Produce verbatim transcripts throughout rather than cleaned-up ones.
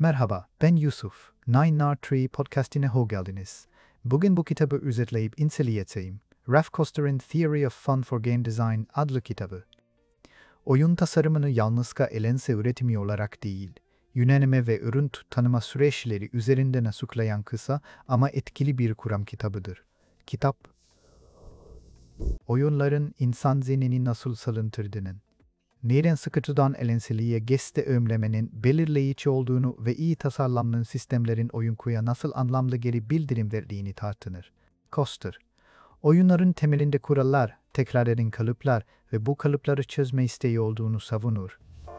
Merhaba, ben Yusuf. Nine R Tree podcastine hoş geldiniz. Bugün bu kitabı özetleyip inceleyeceğim. Ralph Koster'in Theory of Fun for Game Design adlı kitabı. Oyun tasarımını yalnızca eğlence üretimi olarak değil, yönelme ve ürün tanıma süreçleri üzerinden açıklayan kısa ama etkili bir kuram kitabıdır. Kitap, oyunların insan zihnini nasıl salıntırdığının, neden sıkıntıdan eğlenceliye geçte ömlemenin belirleyici olduğunu ve iyi tasarlanan sistemlerin oyuncuya nasıl anlamlı geri bildirim verdiğini tartışır. Koster, oyunların temelinde kurallar, tekrar eden kalıplar ve bu kalıpları çözme isteği olduğunu savunur.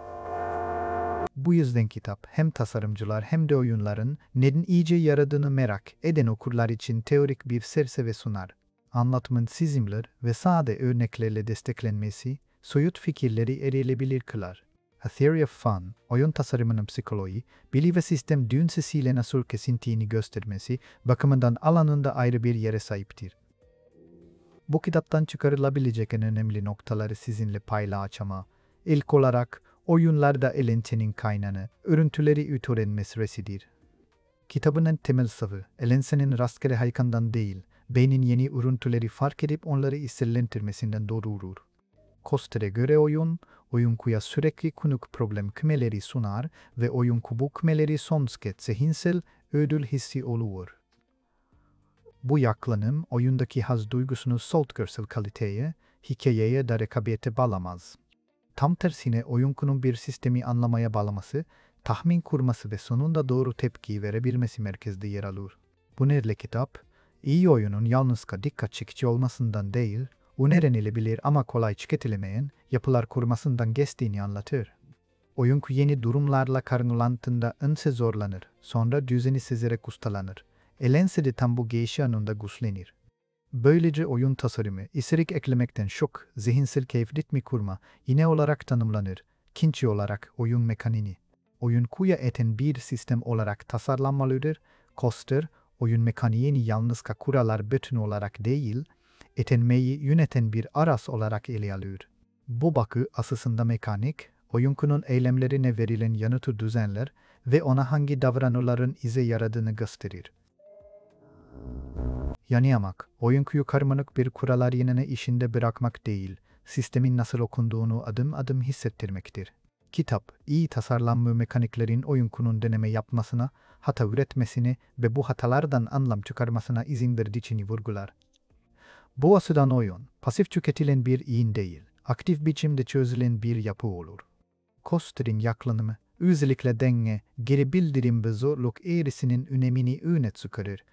Bu yüzden kitap hem tasarımcılar hem de oyunların neden iyice yaradığını merak eden okurlar için teorik bir çerçeve sunar. Anlatımın çizimler ve sade örneklerle desteklenmesi, soyut fikirleri erilebilir kılar. A Theory of Fun, oyun tasarımının psikoloji, bili ve sistem düğünsesiyle nasıl kesintiğini göstermesi bakımından alanında ayrı bir yere sahiptir. Bu kitaptan çıkarılabilecek en önemli noktaları sizinle paylaşacağım. İlk olarak, oyunlarda eğlencenin kaynağını, örüntüleri üretme meselesidir. Kitabın en temel savı, eğlencenin rastgele haykandan değil, beynin yeni örüntüleri fark edip onları hissettirmesinden doğurur. Koster'e göre oyun, oyuncuya sürekli konuk problem kümeleri sunar ve oyuncu bu kümeleri sonuçta zihinsel ödül hissi olur. Bu yaklanım oyundaki haz duygusunu salt görsel kaliteye, hikayeye de rekabete bağlamaz. Tam tersine oyuncunun bir sistemi anlamaya bağlaması, tahmin kurması ve sonunda doğru tepki verebilmesi merkezde yer alır. Bu nedenle kitap, iyi oyunun yalnızca dikkat çekici olmasından değil, öğrenilebilir ama kolay tüketilemeyen yapılar kurmasından geçtiğini anlatır. Oyuncu yeni durumlarla karşılandığında önce zorlanır, sonra düzeni sezerek ustalanır. Eğlence de tam bu geçiş anında güçlenir. Böylece oyun tasarımı, içerik eklemekten çok, zihinsel keyif ritmi kurma, yine olarak tanımlanır. İkinci olarak oyun mekaniği. Oyuncuya eten bir sistem olarak tasarlanmalıdır. Koster, oyun mekaniğini yalnızca kurallar bütün olarak değil, etenmeyi yöneten bir araç olarak ele alır. Bu bakı aslında mekanik, oyuncunun eylemlerine verilen yanıtı düzenler ve ona hangi davranışların ize yaradığını gösterir. Yanıyamak, oyuncuyu karmaşık bir kurallar yine işinde bırakmak değil, sistemin nasıl okunduğunu adım adım hissettirmektir. Kitap, iyi tasarlanmış mekaniklerin oyuncunun deneme yapmasına, hata üretmesine ve bu hatalardan anlam çıkarmasına izin verdiğini vurgular. Bu açıdan oyun, pasif tüketilen bir ürün değil, aktif biçimde çözülen bir yapı olur. Koster'in yaklanımı, özellikle denge, geri bildirim ve zorluk eğrisinin önemini öne çıkarır.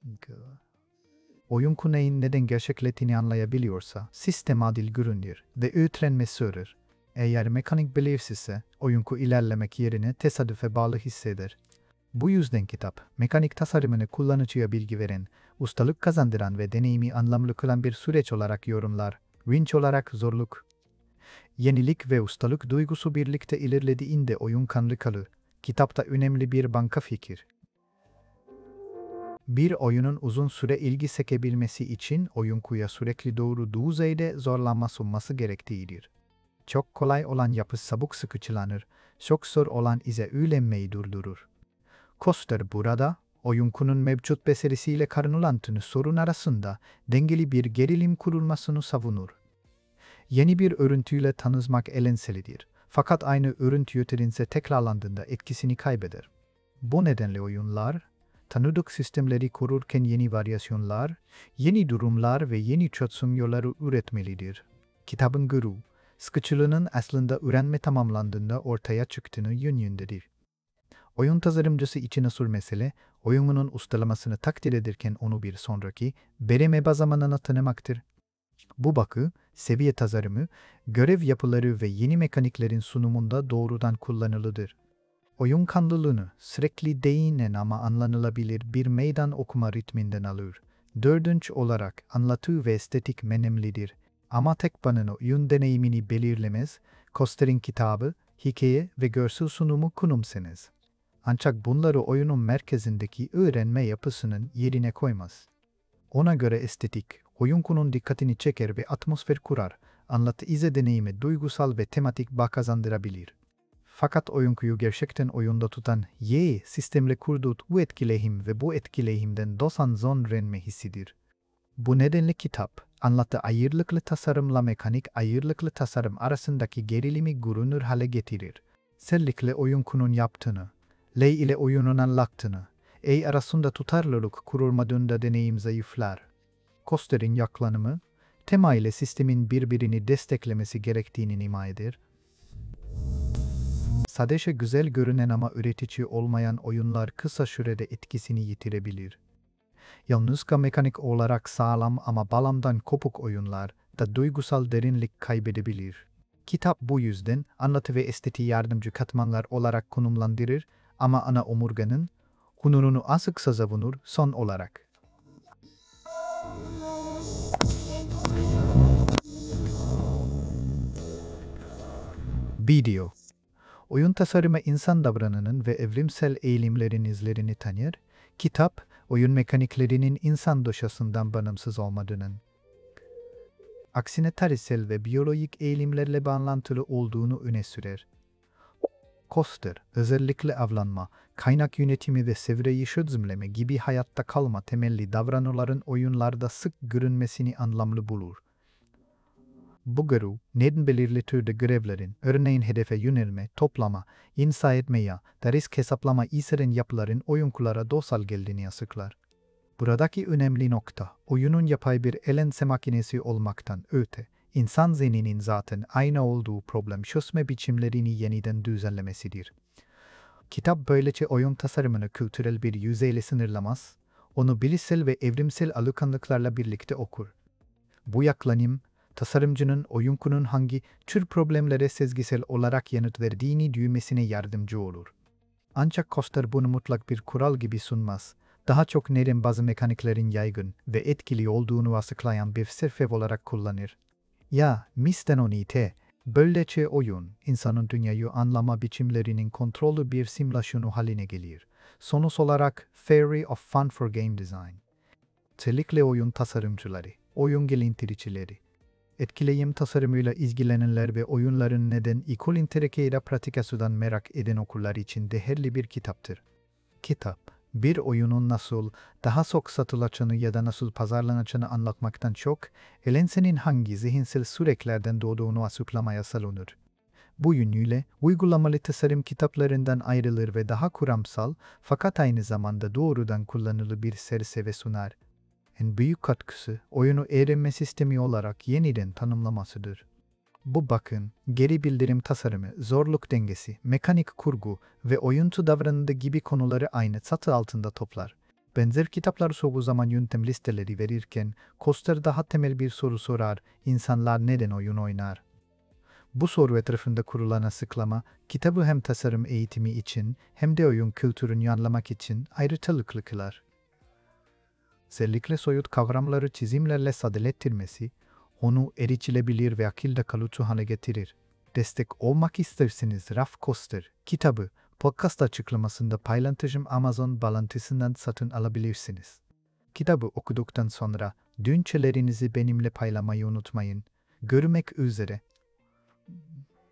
Oyuncu neyin neden gerçekleştiğini anlayabiliyorsa, sistem adil görünür ve öğrenme sürer. Eğer mekanik belirsizse, oyuncu ilerlemek yerine tesadüfe bağlı hisseder. Bu yüzden kitap, mekanik tasarımını kullanıcıya bilgi veren, ustalık kazandıran ve deneyimi anlamlı kılan bir süreç olarak yorumlar, vinç olarak zorluk. Yenilik ve ustalık duygusu birlikte ilerlediğinde oyun kanlı kalır. Kitapta önemli bir banka fikir. Bir oyunun uzun süre ilgi çekebilmesi için oyuncuya sürekli doğru düzeyde zorlanma sunması gerektiğidir. Çok kolay olan yapı çabuk sıkıcılanır, çok zor olan ise öğrenmeyi durdurur. Koster burada, oyuncunun mevcut becerisiyle karşılaştığı sorun arasında dengeli bir gerilim kurulmasını savunur. Yeni bir örüntüyle tanışmak eğlencelidir. Fakat aynı örüntü yeterince tekrarlandığında etkisini kaybeder. Bu nedenle oyunlar, tanıdık sistemleri kururken yeni varyasyonlar, yeni durumlar ve yeni çözüm yolları üretmelidir. Kitabın guru, sıkıcılığının aslında öğrenme tamamlandığında ortaya çıktığını yönündedir. Oyun tasarımcısı için asıl mesele, oyununun ustalamasını takdir ederken onu bir sonraki, bereme basamanına tanımaktır. Bu bakı, seviye tasarımı, görev yapıları ve yeni mekaniklerin sunumunda doğrudan kullanılıdır. Oyun kanlılığını sürekli değinen ama anlanılabilir bir meydan okuma ritminden alır. Dördüncü olarak anlatı ve estetik önemlidir. Ama tek başına oyun deneyimini belirlemez, Koster'in kitabı, hikaye ve görsel sunumu konumsenez. Ancak bunları oyunun merkezindeki öğrenme yapısının yerine koymaz. Ona göre estetik, oyuncunun dikkatini çeker ve atmosfer kurar, anlatı izle deneyimi duygusal ve tematik bağ kazandırabilir. Fakat oyuncuyu gerçekten oyunda tutan Y sistemle kurduğu bu etkileyim ve bu etkileyimden dosan zonrenme hissidir. Bu nedenle kitap, anlatı ayrılıklı tasarımla mekanik ayrılıklı tasarım arasındaki gerilimi görünür hale getirir. Özellikle oyuncunun yaptığını, L ile oyunun anlattığını, E arasında tutarlılık kurulmadığında deneyim zayıflar. Koster'in yaklanımı, tema ile sistemin birbirini desteklemesi gerektiğini ima eder. Sadece güzel görünen ama üretici olmayan oyunlar kısa sürede etkisini yitirebilir. Yalnızca mekanik olarak sağlam ama bağlamdan kopuk oyunlar da duygusal derinlik kaybedebilir. Kitap bu yüzden anlatı ve estetiği yardımcı katmanlar olarak konumlandırır ama ana omurganın hunurunu asıksa savunur son olarak. Video. Oyun tasarımı insan davranışının ve evrimsel eğilimlerin izlerini tanır. Kitap, oyun mekaniklerinin insan doşasından bağımsız olmadığının, aksine tarihsel ve biyolojik eğilimlerle bağlantılı olduğunu öne sürer. Koster, özellikle avlanma, kaynak yönetimi ve çevreyi çözümleme gibi hayatta kalma temelli davranışların oyunlarda sık görünmesini anlamlı bulur. Bu görev, neden belirli türde görevlerin, örneğin hedefe yönelme, toplama, inşa etme ya da risk hesaplama içeren yapıların oyunculara doğal geldiğini açıklar. Buradaki önemli nokta, oyunun yapay bir elense makinesi olmaktan öte, insan zihninin zaten aynı olduğu problem çözme biçimlerini yeniden düzenlemesidir. Kitap böylece oyun tasarımını kültürel bir yüzeyle sınırlamaz, onu bilişsel ve evrimsel alışkanlıklarla birlikte okur. Bu yaklanım, tasarımcının oyuncunun hangi tür problemlere sezgisel olarak yanıt verdiğini düğmesine yardımcı olur. Ancak Koster bunu mutlak bir kural gibi sunmaz. Daha çok neden bazı mekaniklerin yaygın ve etkili olduğunu açıklayan bir sebep olarak kullanır. Ya, mistenonite, böylece oyun, insanın dünyayı anlama biçimlerinin kontrollü bir simülasyonu haline gelir. Sonuç olarak Theory of Fun for Game Design. Özellikle oyun tasarımcıları, oyun geliştiricileri, etkileyim tasarımıyla ilgilenenler ve oyunların neden ikol interekeyle pratikasından merak eden okullar için değerli bir kitaptır. Kitap, bir oyunun nasıl daha çok satılacağını ya da nasıl pazarlanacağını anlatmaktan çok, elensenin hangi zihinsel süreçlerden doğduğunu açıklamaya salınır. Bu yönüyle uygulamalı tasarım kitaplarından ayrılır ve daha kuramsal fakat aynı zamanda doğrudan kullanılı bir çerçeve sunar. En büyük katkısı oyunu öğrenme sistemi olarak yeniden tanımlamasıdır. Bu bakın, geri bildirim tasarımı, zorluk dengesi, mekanik kurgu ve oyuncu davranışı gibi konuları aynı çatı altında toplar. Benzer kitaplar çoğu zaman yöntem listeleri verirken, Koster daha temel bir soru sorar, insanlar neden oyun oynar? Bu soru etrafında kurulan açıklama, kitabı hem tasarım eğitimi için hem de oyun kültürünü anlamak için ayrıcalıklı kılar. Özellikle soyut kavramları çizimlerle sadeleştirmesi, onu erişilebilir ve akılda kalıcı hale getirir. Destek olmak isterseniz Raf Koster kitabı podcast açıklamasında paylaşacağım Amazon bağlantısından satın alabilirsiniz. Kitabı okuduktan sonra düşüncelerinizi benimle paylaşmayı unutmayın. Görüşmek üzere.